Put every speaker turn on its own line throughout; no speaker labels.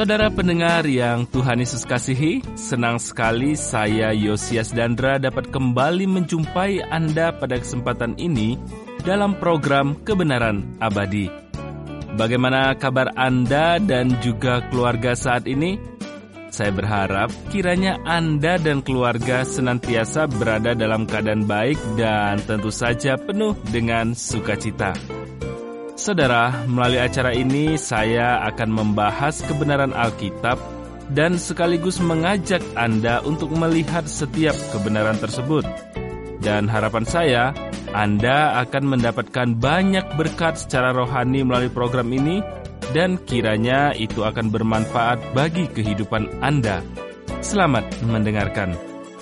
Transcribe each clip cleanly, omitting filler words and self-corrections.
Saudara pendengar yang Tuhan Yesus kasihi, senang sekali saya Yosias Dandra dapat kembali menjumpai Anda pada kesempatan ini dalam program Kebenaran Abadi. Bagaimana kabar Anda dan juga keluarga saat ini? Saya berharap kiranya Anda dan keluarga senantiasa berada dalam keadaan baik dan tentu saja penuh dengan sukacita. Saudara, melalui acara ini saya akan membahas kebenaran Alkitab dan sekaligus mengajak Anda untuk melihat setiap kebenaran tersebut. Dan harapan saya, Anda akan mendapatkan banyak berkat secara rohani melalui program ini dan kiranya itu akan bermanfaat bagi kehidupan Anda. Selamat mendengarkan.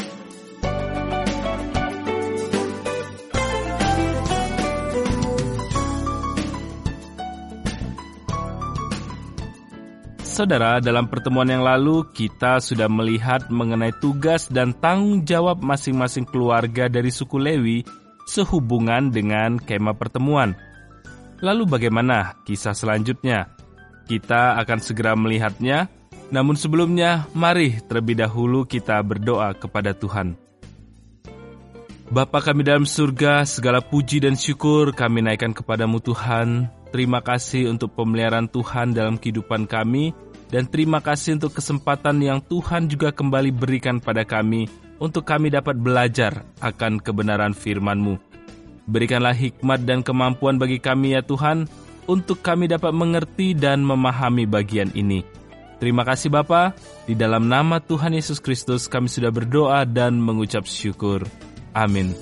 Saudara, dalam pertemuan yang lalu kita sudah melihat mengenai tugas dan tanggung jawab masing-masing keluarga dari suku Lewi sehubungan dengan kemah pertemuan. Lalu bagaimana kisah selanjutnya? Kita akan segera melihatnya, namun sebelumnya mari terlebih dahulu kita berdoa kepada Tuhan. Bapa kami dalam surga, segala puji dan syukur kami naikkan kepadamu Tuhan. Terima kasih untuk pemeliharaan Tuhan dalam kehidupan kami, dan terima kasih untuk kesempatan yang Tuhan juga kembali berikan pada kami, untuk kami dapat belajar akan kebenaran firman-Mu. Berikanlah hikmat dan kemampuan bagi kami ya Tuhan, untuk kami dapat mengerti dan memahami bagian ini. Terima kasih Bapa, di dalam nama Tuhan Yesus Kristus kami sudah berdoa dan mengucap syukur. Amin.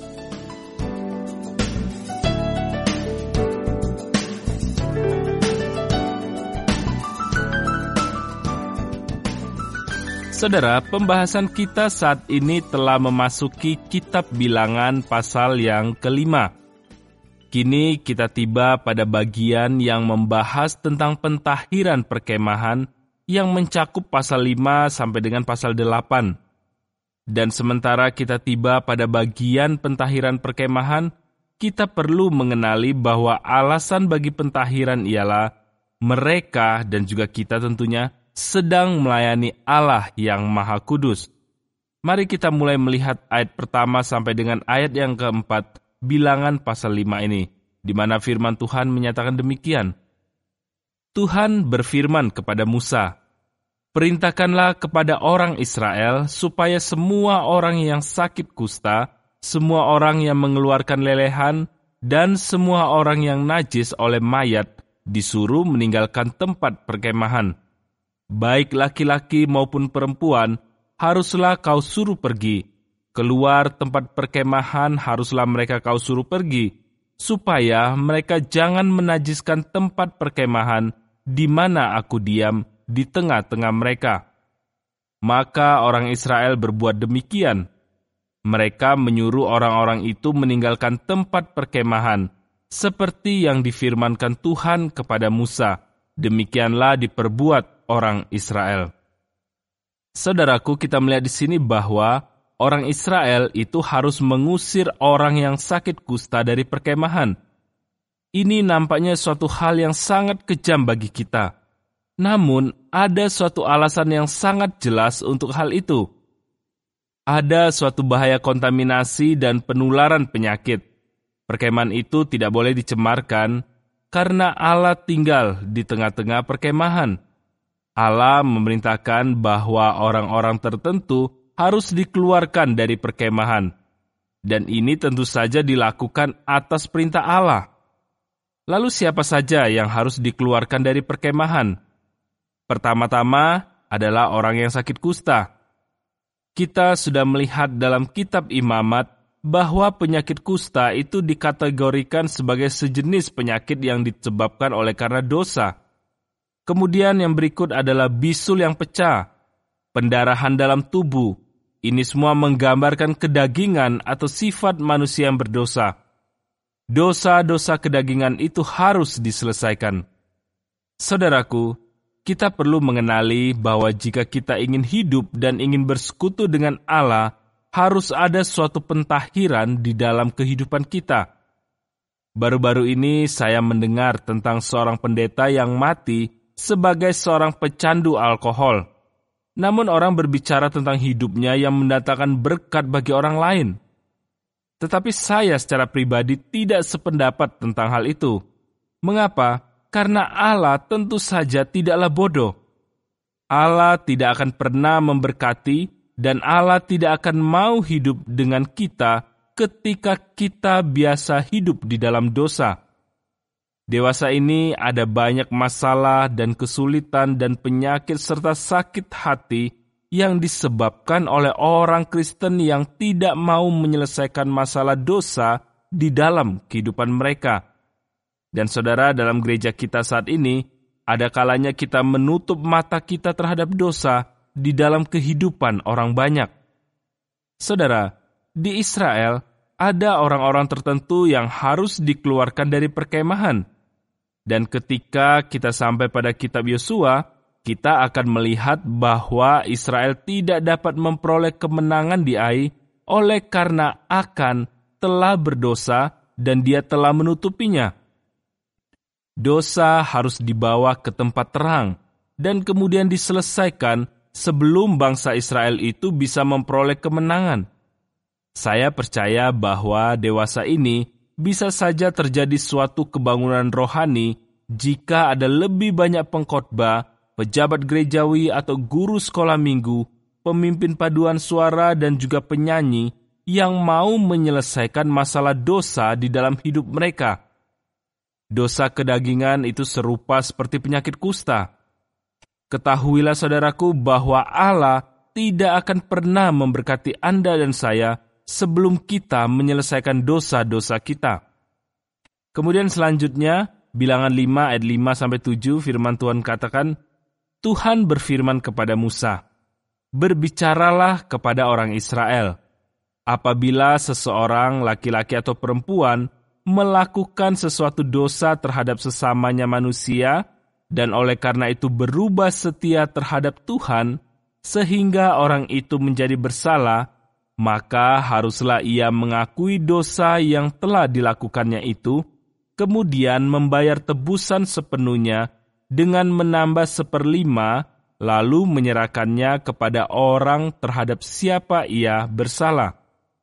Saudara, pembahasan kita saat ini telah memasuki kitab Bilangan pasal yang kelima. Kini kita tiba pada bagian yang membahas tentang pentahiran perkemahan yang mencakup pasal 5 sampai dengan pasal 8. Dan sementara kita tiba pada bagian pentahiran perkemahan, kita perlu mengenali bahwa alasan bagi pentahiran ialah mereka dan juga kita tentunya sedang melayani Allah yang Maha Kudus. Mari kita mulai melihat ayat pertama sampai dengan ayat yang keempat, Bilangan pasal 5 ini, di mana firman Tuhan menyatakan demikian. Tuhan berfirman kepada Musa, "Perintahkanlah kepada orang Israel supaya semua orang yang sakit kusta, semua orang yang mengeluarkan lelehan, dan semua orang yang najis oleh mayat disuruh meninggalkan tempat perkemahan. Baik laki-laki maupun perempuan, haruslah kau suruh pergi. Keluar tempat perkemahan haruslah mereka kau suruh pergi, supaya mereka jangan menajiskan tempat perkemahan di mana aku diam di tengah-tengah mereka." Maka orang Israel berbuat demikian. Mereka menyuruh orang-orang itu meninggalkan tempat perkemahan, seperti yang difirmankan Tuhan kepada Musa. Demikianlah diperbuat orang Israel. Saudaraku, kita melihat di sini bahwa orang Israel itu harus mengusir orang yang sakit kusta dari perkemahan. Ini nampaknya suatu hal yang sangat kejam bagi kita. Namun, ada suatu alasan yang sangat jelas untuk hal itu. Ada suatu bahaya kontaminasi dan penularan penyakit. Perkemahan itu tidak boleh dicemarkan, karena Allah tinggal di tengah-tengah perkemahan. Allah memerintahkan bahwa orang-orang tertentu harus dikeluarkan dari perkemahan. Dan ini tentu saja dilakukan atas perintah Allah. Lalu siapa saja yang harus dikeluarkan dari perkemahan? Pertama-tama adalah orang yang sakit kusta. Kita sudah melihat dalam kitab Imamat bahwa penyakit kusta itu dikategorikan sebagai sejenis penyakit yang disebabkan oleh karena dosa. Kemudian yang berikut adalah bisul yang pecah, pendarahan dalam tubuh. Ini semua menggambarkan kedagingan atau sifat manusia yang berdosa. Dosa-dosa kedagingan itu harus diselesaikan. Saudaraku, kita perlu mengenali bahwa jika kita ingin hidup dan ingin bersekutu dengan Allah, harus ada suatu pentahiran di dalam kehidupan kita. Baru-baru ini saya mendengar tentang seorang pendeta yang mati sebagai seorang pecandu alkohol. Namun orang berbicara tentang hidupnya yang mendatangkan berkat bagi orang lain. Tetapi saya secara pribadi tidak sependapat tentang hal itu. Mengapa? Karena Allah tentu saja tidaklah bodoh. Allah tidak akan pernah memberkati dan Allah tidak akan mau hidup dengan kita ketika kita biasa hidup di dalam dosa. Dewasa ini ada banyak masalah dan kesulitan dan penyakit serta sakit hati yang disebabkan oleh orang Kristen yang tidak mau menyelesaikan masalah dosa di dalam kehidupan mereka. Dan saudara, dalam gereja kita saat ini, ada kalanya kita menutup mata kita terhadap dosa di dalam kehidupan orang banyak. Saudara, di Israel ada orang-orang tertentu yang harus dikeluarkan dari perkemahan. Dan ketika kita sampai pada kitab Yosua, kita akan melihat bahwa Israel tidak dapat memperoleh kemenangan di Ai oleh karena Akan telah berdosa dan dia telah menutupinya. Dosa harus dibawa ke tempat terang dan kemudian diselesaikan sebelum bangsa Israel itu bisa memperoleh kemenangan. Saya percaya bahwa dewasa ini bisa saja terjadi suatu kebangunan rohani jika ada lebih banyak pengkhotbah, pejabat gerejawi atau guru sekolah minggu, pemimpin paduan suara dan juga penyanyi yang mau menyelesaikan masalah dosa di dalam hidup mereka. Dosa kedagingan itu serupa seperti penyakit kusta. Ketahuilah saudaraku bahwa Allah tidak akan pernah memberkati Anda dan saya sebelum kita menyelesaikan dosa-dosa kita. Kemudian selanjutnya, Bilangan 5 ayat 5-7 firman Tuhan katakan, Tuhan berfirman kepada Musa, berbicaralah kepada orang Israel, apabila seseorang laki-laki atau perempuan melakukan sesuatu dosa terhadap sesamanya manusia, dan oleh karena itu berubah setia terhadap Tuhan, sehingga orang itu menjadi bersalah, maka haruslah ia mengakui dosa yang telah dilakukannya itu, kemudian membayar tebusan sepenuhnya dengan menambah 1/5, lalu menyerahkannya kepada orang terhadap siapa ia bersalah.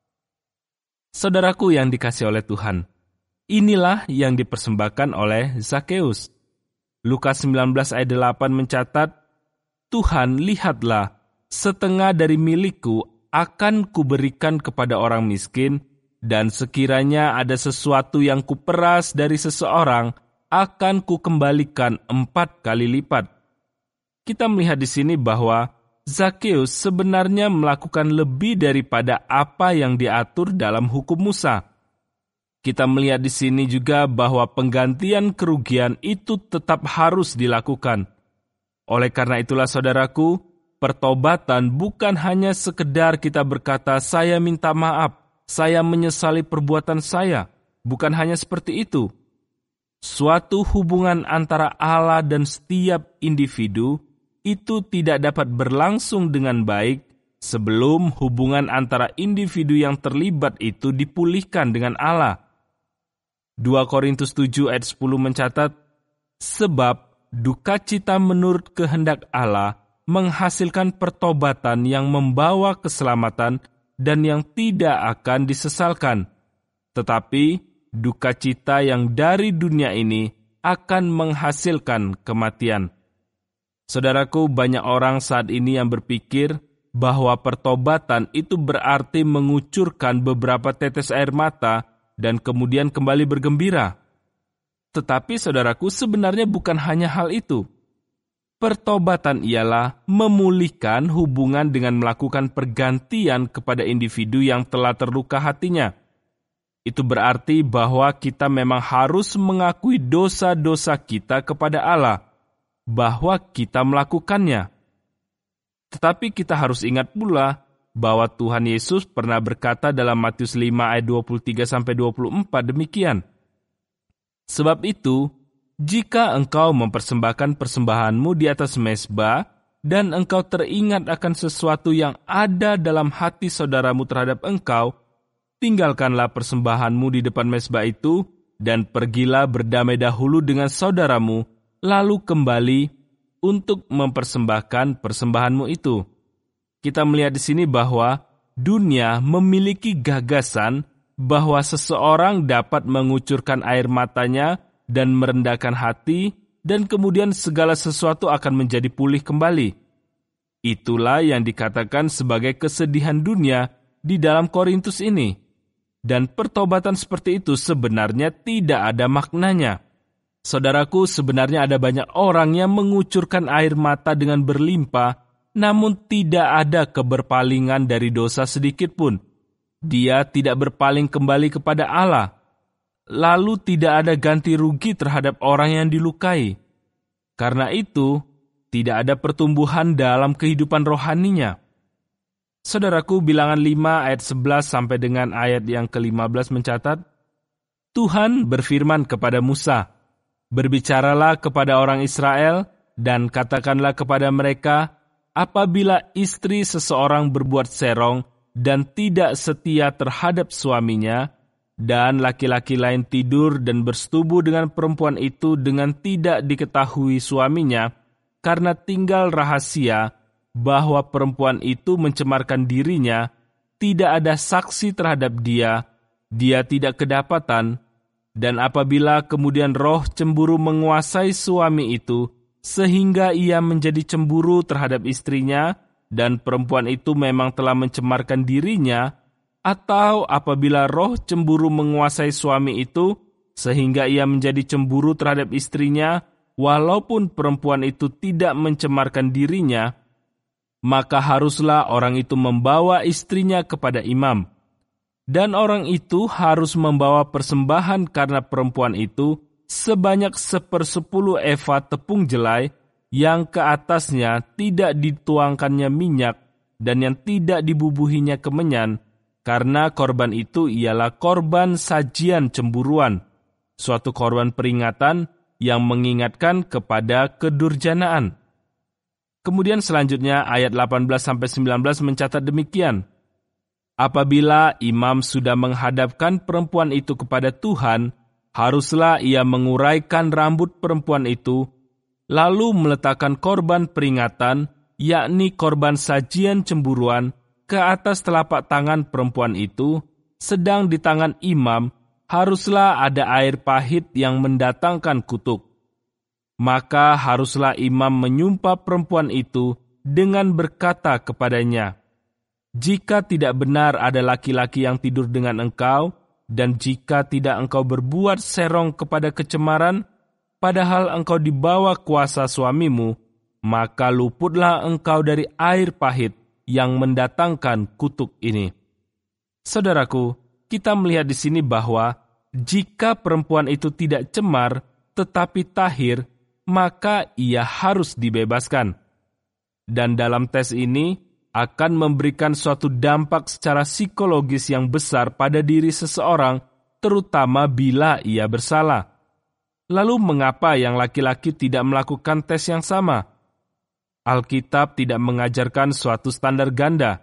Saudaraku yang dikasihi oleh Tuhan, inilah yang dipersembahkan oleh Zakeus. Lukas 19 ayat 8 mencatat, Tuhan, lihatlah, setengah dari milikku akan kuberikan kepada orang miskin, dan sekiranya ada sesuatu yang kuperas dari seseorang, akan kukembalikan 4 kali lipat. Kita melihat di sini bahwa Zakeus sebenarnya melakukan lebih daripada apa yang diatur dalam hukum Musa. Kita melihat di sini juga bahwa penggantian kerugian itu tetap harus dilakukan. Oleh karena itulah saudaraku, pertobatan bukan hanya sekedar kita berkata, saya minta maaf, saya menyesali perbuatan saya. Bukan hanya seperti itu. Suatu hubungan antara Allah dan setiap individu itu tidak dapat berlangsung dengan baik sebelum hubungan antara individu yang terlibat itu dipulihkan dengan Allah. 2 Korintus 7 ayat 10 mencatat, sebab duka cita menurut kehendak Allah menghasilkan pertobatan yang membawa keselamatan dan yang tidak akan disesalkan. Tetapi duka cita yang dari dunia ini akan menghasilkan kematian. Saudaraku, banyak orang saat ini yang berpikir bahwa pertobatan itu berarti mengucurkan beberapa tetes air mata dan kemudian kembali bergembira. Tetapi saudaraku, sebenarnya bukan hanya hal itu. Pertobatan ialah memulihkan hubungan dengan melakukan pergantian kepada individu yang telah terluka hatinya. Itu berarti bahwa kita memang harus mengakui dosa-dosa kita kepada Allah, bahwa kita melakukannya. Tetapi kita harus ingat pula bahwa Tuhan Yesus pernah berkata dalam Matius 5 ayat 23-24 demikian. Sebab itu, jika engkau mempersembahkan persembahanmu di atas mezbah, dan engkau teringat akan sesuatu yang ada dalam hati saudaramu terhadap engkau, tinggalkanlah persembahanmu di depan mezbah itu, dan pergilah berdamai dahulu dengan saudaramu, lalu kembali untuk mempersembahkan persembahanmu itu. Kita melihat di sini bahwa dunia memiliki gagasan bahwa seseorang dapat mengucurkan air matanya dan merendahkan hati, dan kemudian segala sesuatu akan menjadi pulih kembali. Itulah yang dikatakan sebagai kesedihan dunia di dalam Korintus ini. Dan pertobatan seperti itu sebenarnya tidak ada maknanya. Saudaraku, sebenarnya ada banyak orang yang mengucurkan air mata dengan berlimpah, namun tidak ada keberpalingan dari dosa sedikit pun. Dia tidak berpaling kembali kepada Allah. Lalu tidak ada ganti rugi terhadap orang yang dilukai. Karena itu, tidak ada pertumbuhan dalam kehidupan rohaninya. Saudaraku, Bilangan 5 ayat 11 sampai dengan ayat yang ke-15 mencatat, Tuhan berfirman kepada Musa, "Berbicaralah kepada orang Israel dan katakanlah kepada mereka, apabila istri seseorang berbuat serong dan tidak setia terhadap suaminya, dan laki-laki lain tidur dan bersetubuh dengan perempuan itu dengan tidak diketahui suaminya, karena tinggal rahasia bahwa perempuan itu mencemarkan dirinya, tidak ada saksi terhadap dia, dia tidak kedapatan, dan apabila kemudian roh cemburu menguasai suami itu, sehingga ia menjadi cemburu terhadap istrinya, dan perempuan itu memang telah mencemarkan dirinya, atau apabila roh cemburu menguasai suami itu, sehingga ia menjadi cemburu terhadap istrinya, walaupun perempuan itu tidak mencemarkan dirinya, maka haruslah orang itu membawa istrinya kepada imam. Dan orang itu harus membawa persembahan karena perempuan itu sebanyak 1/10 eva tepung jelai, yang ke atasnya tidak dituangkannya minyak, dan yang tidak dibubuhinya kemenyan, karena korban itu ialah korban sajian cemburuan, suatu korban peringatan yang mengingatkan kepada kedurjanaan. Kemudian selanjutnya ayat 18-19 mencatat demikian, apabila imam sudah menghadapkan perempuan itu kepada Tuhan, haruslah ia menguraikan rambut perempuan itu, lalu meletakkan korban peringatan, yakni korban sajian cemburuan, ke atas telapak tangan perempuan itu, sedang di tangan imam haruslah ada air pahit yang mendatangkan kutuk. Maka haruslah imam menyumpah perempuan itu dengan berkata kepadanya, "Jika tidak benar ada laki-laki yang tidur dengan engkau, dan jika tidak engkau berbuat serong kepada kecemaran, padahal engkau di bawah kuasa suamimu, maka luputlah engkau dari air pahit yang mendatangkan kutuk ini." Saudaraku, kita melihat di sini bahwa jika perempuan itu tidak cemar tetapi tahir, maka ia harus dibebaskan. Dan dalam tes ini akan memberikan suatu dampak secara psikologis yang besar pada diri seseorang, terutama bila ia bersalah. Lalu mengapa yang laki-laki tidak melakukan tes yang sama? Alkitab tidak mengajarkan suatu standar ganda.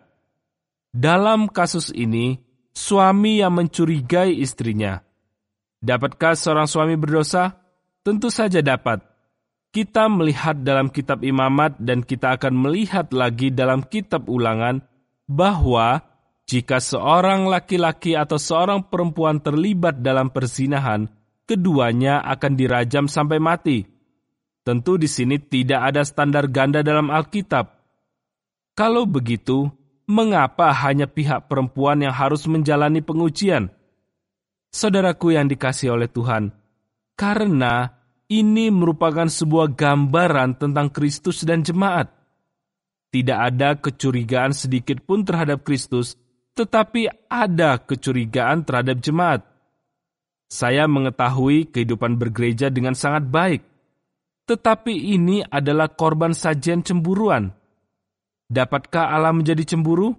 Dalam kasus ini, suami yang mencurigai istrinya. Dapatkah seorang suami berdosa? Tentu saja dapat. Kita melihat dalam kitab Imamat dan kita akan melihat lagi dalam kitab Ulangan bahwa jika seorang laki-laki atau seorang perempuan terlibat dalam perzinahan, keduanya akan dirajam sampai mati. Tentu di sini tidak ada standar ganda dalam Alkitab. Kalau begitu, mengapa hanya pihak perempuan yang harus menjalani pengujian? Saudaraku yang dikasihi oleh Tuhan, karena ini merupakan sebuah gambaran tentang Kristus dan jemaat. Tidak ada kecurigaan sedikit pun terhadap Kristus, tetapi ada kecurigaan terhadap jemaat. Saya mengetahui kehidupan bergereja dengan sangat baik, tetapi ini adalah korban sajian cemburuan. Dapatkah Allah menjadi cemburu?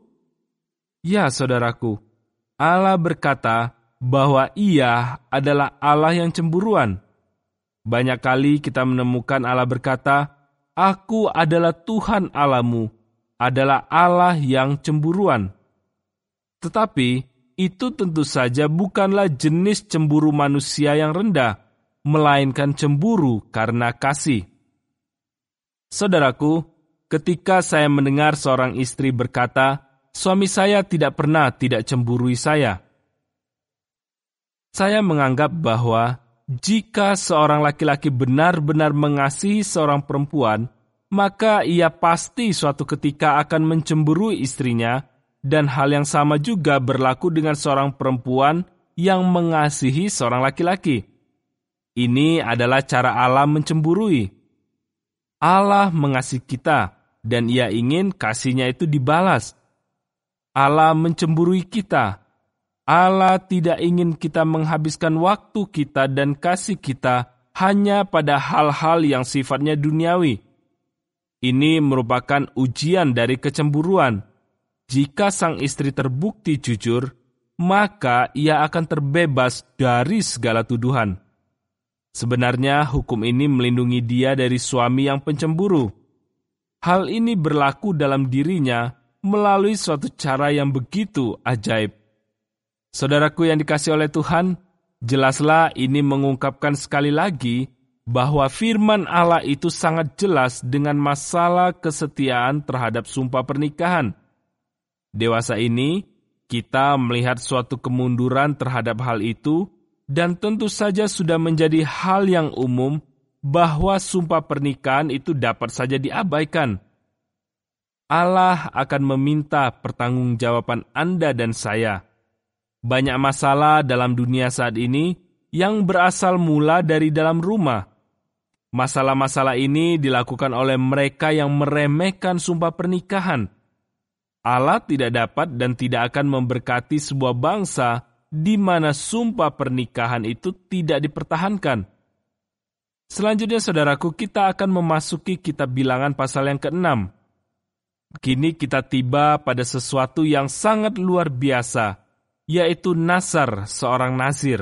Ya, saudaraku, Allah berkata bahwa Ia adalah Allah yang cemburuan. Banyak kali kita menemukan Allah berkata, "Aku adalah Tuhan Allahmu, adalah Allah yang cemburuan." Tetapi itu tentu saja bukanlah jenis cemburu manusia yang rendah, melainkan cemburu karena kasih. Saudaraku, ketika saya mendengar seorang istri berkata, "Suami saya tidak pernah tidak cemburui saya," saya menganggap bahwa jika seorang laki-laki benar-benar mengasihi seorang perempuan, maka ia pasti suatu ketika akan mencemburui istrinya, dan hal yang sama juga berlaku dengan seorang perempuan yang mengasihi seorang laki-laki. Ini adalah cara Allah mencemburui. Allah mengasihi kita, dan Ia ingin kasih-Nya itu dibalas. Allah mencemburui kita. Allah tidak ingin kita menghabiskan waktu kita dan kasih kita hanya pada hal-hal yang sifatnya duniawi. Ini merupakan ujian dari kecemburuan. Jika sang istri terbukti jujur, maka ia akan terbebas dari segala tuduhan. Sebenarnya hukum ini melindungi dia dari suami yang pencemburu. Hal ini berlaku dalam dirinya melalui suatu cara yang begitu ajaib. Saudaraku yang dikasihi oleh Tuhan, jelaslah ini mengungkapkan sekali lagi bahwa firman Allah itu sangat jelas dengan masalah kesetiaan terhadap sumpah pernikahan. Dewasa ini, kita melihat suatu kemunduran terhadap hal itu, dan tentu saja sudah menjadi hal yang umum bahwa sumpah pernikahan itu dapat saja diabaikan. Allah akan meminta pertanggungjawaban Anda dan saya. Banyak masalah dalam dunia saat ini yang berasal mula dari dalam rumah. Masalah-masalah ini dilakukan oleh mereka yang meremehkan sumpah pernikahan. Allah tidak dapat dan tidak akan memberkati sebuah bangsa di mana sumpah pernikahan itu tidak dipertahankan. Selanjutnya, saudaraku, kita akan memasuki kitab Bilangan pasal yang ke-6. Kini kita tiba pada sesuatu yang sangat luar biasa, yaitu nazar seorang nazir.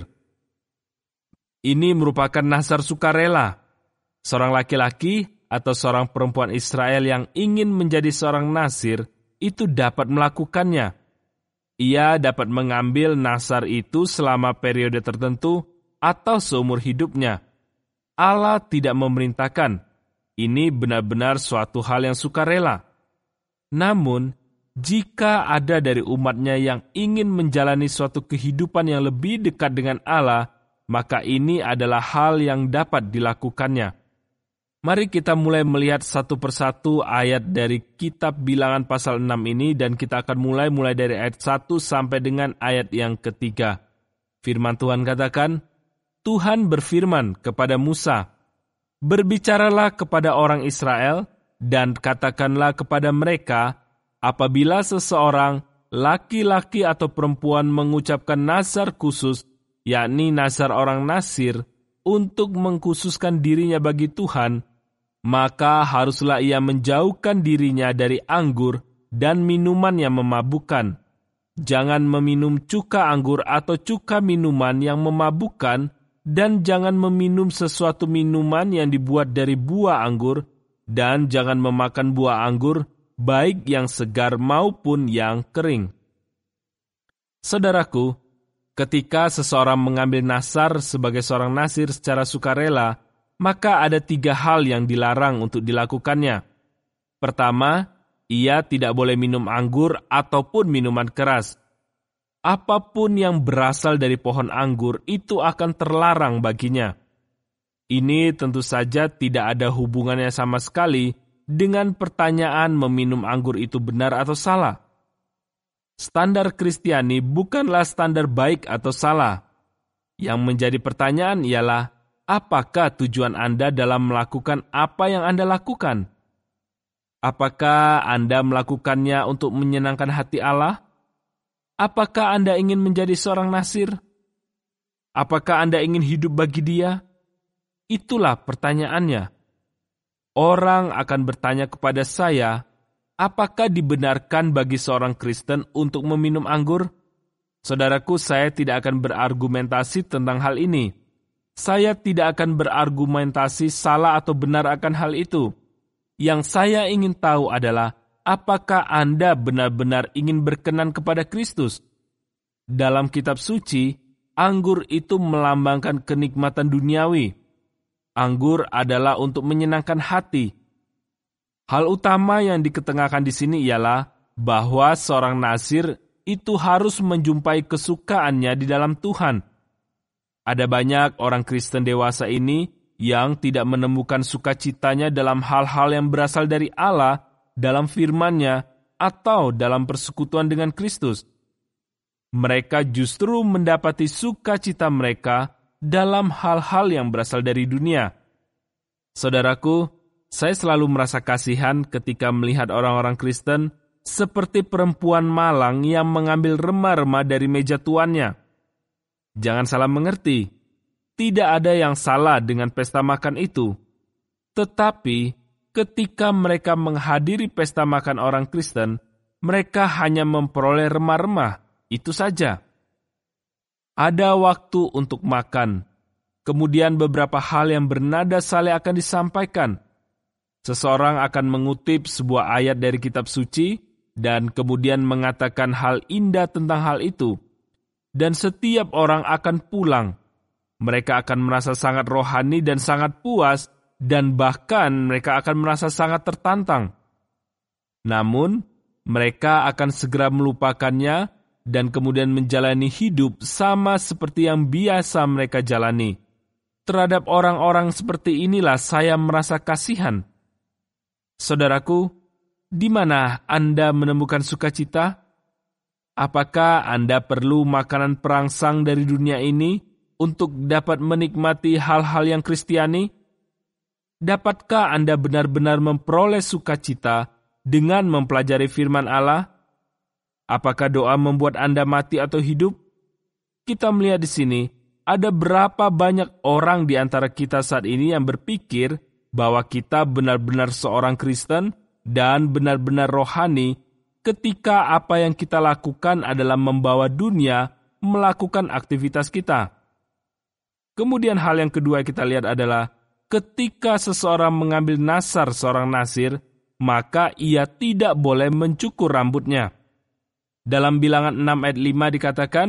Ini merupakan nazar sukarela. Seorang laki-laki atau seorang perempuan Israel yang ingin menjadi seorang nazir itu dapat melakukannya. Ia dapat mengambil nazar itu selama periode tertentu atau seumur hidupnya. Allah tidak memerintahkan. Ini benar-benar suatu hal yang sukarela. Namun, jika ada dari umatnya yang ingin menjalani suatu kehidupan yang lebih dekat dengan Allah, maka ini adalah hal yang dapat dilakukannya. Mari kita mulai melihat satu persatu ayat dari kitab Bilangan pasal 6 ini, dan kita akan mulai dari ayat 1 sampai dengan ayat yang ketiga. Firman Tuhan katakan, Tuhan berfirman kepada Musa, "Berbicaralah kepada orang Israel, dan katakanlah kepada mereka, apabila seseorang, laki-laki atau perempuan mengucapkan nazar khusus, yakni nazar orang Nasir, untuk mengkhususkan dirinya bagi Tuhan, maka haruslah ia menjauhkan dirinya dari anggur dan minuman yang memabukkan. Jangan meminum cuka anggur atau cuka minuman yang memabukkan, dan jangan meminum sesuatu minuman yang dibuat dari buah anggur, dan jangan memakan buah anggur, baik yang segar maupun yang kering." Saudaraku, ketika seseorang mengambil nazar sebagai seorang nazir secara sukarela, maka ada 3 hal yang dilarang untuk dilakukannya. Pertama, ia tidak boleh minum anggur ataupun minuman keras. Apapun yang berasal dari pohon anggur itu akan terlarang baginya. Ini tentu saja tidak ada hubungannya sama sekali dengan pertanyaan meminum anggur itu benar atau salah. Standar Kristiani bukanlah standar baik atau salah. Yang menjadi pertanyaan ialah, apakah tujuan Anda dalam melakukan apa yang Anda lakukan? Apakah Anda melakukannya untuk menyenangkan hati Allah? Apakah Anda ingin menjadi seorang nazir? Apakah Anda ingin hidup bagi Dia? Itulah pertanyaannya. Orang akan bertanya kepada saya, apakah dibenarkan bagi seorang Kristen untuk meminum anggur? Saudaraku, saya tidak akan berargumentasi tentang hal ini. Saya tidak akan berargumentasi salah atau benar akan hal itu. Yang saya ingin tahu adalah, apakah Anda benar-benar ingin berkenan kepada Kristus? Dalam kitab suci, anggur itu melambangkan kenikmatan duniawi. Anggur adalah untuk menyenangkan hati. Hal utama yang diketengahkan di sini ialah bahwa seorang nazir itu harus menjumpai kesukaannya di dalam Tuhan. Ada banyak orang Kristen dewasa ini yang tidak menemukan sukacitanya dalam hal-hal yang berasal dari Allah, dalam firman-Nya, atau dalam persekutuan dengan Kristus. Mereka justru mendapati sukacita mereka dalam hal-hal yang berasal dari dunia. Saudaraku, saya selalu merasa kasihan ketika melihat orang-orang Kristen seperti perempuan malang yang mengambil remah-remah dari meja tuannya. Jangan salah mengerti, tidak ada yang salah dengan pesta makan itu. Tetapi, ketika mereka menghadiri pesta makan orang Kristen, mereka hanya memperoleh remah-remah, itu saja. Ada waktu untuk makan, kemudian beberapa hal yang bernada saleh akan disampaikan. Seseorang akan mengutip sebuah ayat dari kitab suci dan kemudian mengatakan hal indah tentang hal itu. Dan setiap orang akan pulang. Mereka akan merasa sangat rohani dan sangat puas, dan bahkan mereka akan merasa sangat tertantang. Namun, mereka akan segera melupakannya dan kemudian menjalani hidup sama seperti yang biasa mereka jalani. Terhadap orang-orang seperti inilah saya merasa kasihan. Saudaraku, di mana Anda menemukan sukacita? Apakah Anda perlu makanan perangsang dari dunia ini untuk dapat menikmati hal-hal yang Kristiani? Dapatkah Anda benar-benar memperoleh sukacita dengan mempelajari firman Allah? Apakah doa membuat Anda mati atau hidup? Kita melihat di sini, ada berapa banyak orang di antara kita saat ini yang berpikir bahwa kita benar-benar seorang Kristen dan benar-benar rohani ketika apa yang kita lakukan adalah membawa dunia melakukan aktivitas kita. Kemudian hal yang kedua kita lihat adalah ketika seseorang mengambil nasar seorang nazir, maka ia tidak boleh mencukur rambutnya. Dalam Bilangan 6 ayat 5 dikatakan,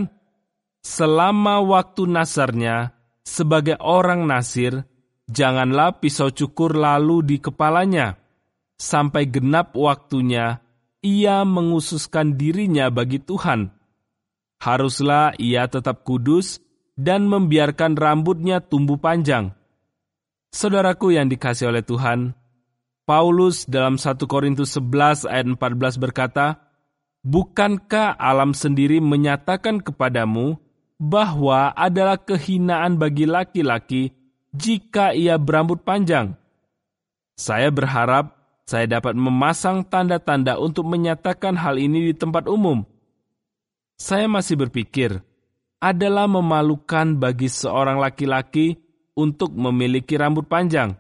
selama waktu nasarnya sebagai orang nazir, janganlah pisau cukur lalu di kepalanya, sampai genap waktunya ia mengususkan dirinya bagi Tuhan. Haruslah ia tetap kudus dan membiarkan rambutnya tumbuh panjang. Saudaraku yang dikasihi oleh Tuhan, Paulus dalam 1 Korintus 11 ayat 14 berkata, bukankah alam sendiri menyatakan kepadamu bahwa adalah kehinaan bagi laki-laki jika ia berambut panjang? Saya berharap saya dapat memasang tanda-tanda untuk menyatakan hal ini di tempat umum. Saya masih berpikir, adalah memalukan bagi seorang laki-laki untuk memiliki rambut panjang.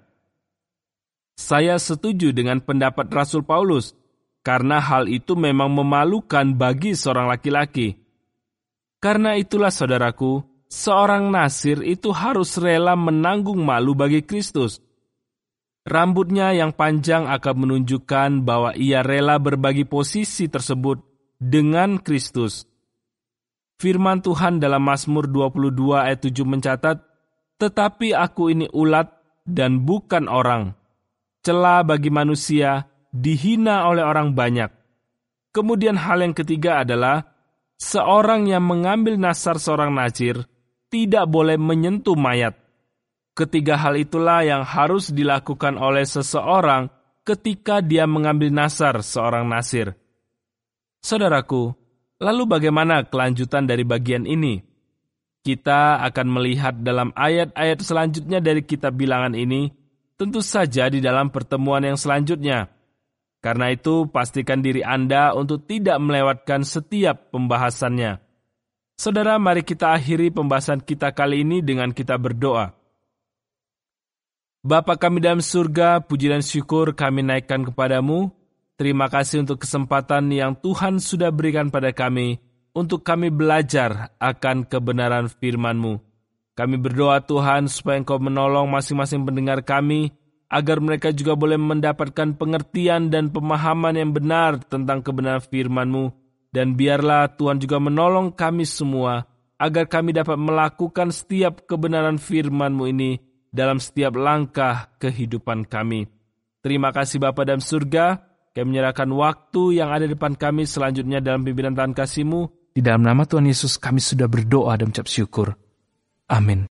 Saya setuju dengan pendapat Rasul Paulus, karena hal itu memang memalukan bagi seorang laki-laki. Karena itulah saudaraku, seorang nazir itu harus rela menanggung malu bagi Kristus. Rambutnya yang panjang akan menunjukkan bahwa ia rela berbagi posisi tersebut dengan Kristus. Firman Tuhan dalam Mazmur 22 ayat 7 mencatat, tetapi aku ini ulat dan bukan orang, celah bagi manusia, dihina oleh orang banyak. Kemudian hal yang ketiga adalah, seorang yang mengambil nasar seorang nazir tidak boleh menyentuh mayat. Ketiga hal itulah yang harus dilakukan oleh seseorang ketika dia mengambil nasar seorang nazir. Saudaraku, lalu bagaimana kelanjutan dari bagian ini? Kita akan melihat dalam ayat-ayat selanjutnya dari kitab Bilangan ini, tentu saja di dalam pertemuan yang selanjutnya. Karena itu, pastikan diri Anda untuk tidak melewatkan setiap pembahasannya. Saudara, mari kita akhiri pembahasan kita kali ini dengan kita berdoa. Bapa kami dalam surga, puji dan syukur kami naikkan kepadamu. Terima kasih untuk kesempatan yang Tuhan sudah berikan pada kami, untuk kami belajar akan kebenaran firman-Mu. Kami berdoa Tuhan supaya Engkau menolong masing-masing pendengar kami, agar mereka juga boleh mendapatkan pengertian dan pemahaman yang benar tentang kebenaran firman-Mu. Dan biarlah Tuhan juga menolong kami semua, agar kami dapat melakukan setiap kebenaran firman-Mu ini dalam setiap langkah kehidupan kami. Terima kasih Bapa dalam surga, kami menyerahkan waktu yang ada di depan kami selanjutnya dalam pimpinan tangan kasih-Mu. Di dalam nama Tuhan Yesus kami sudah berdoa dan mengucap syukur. Amin.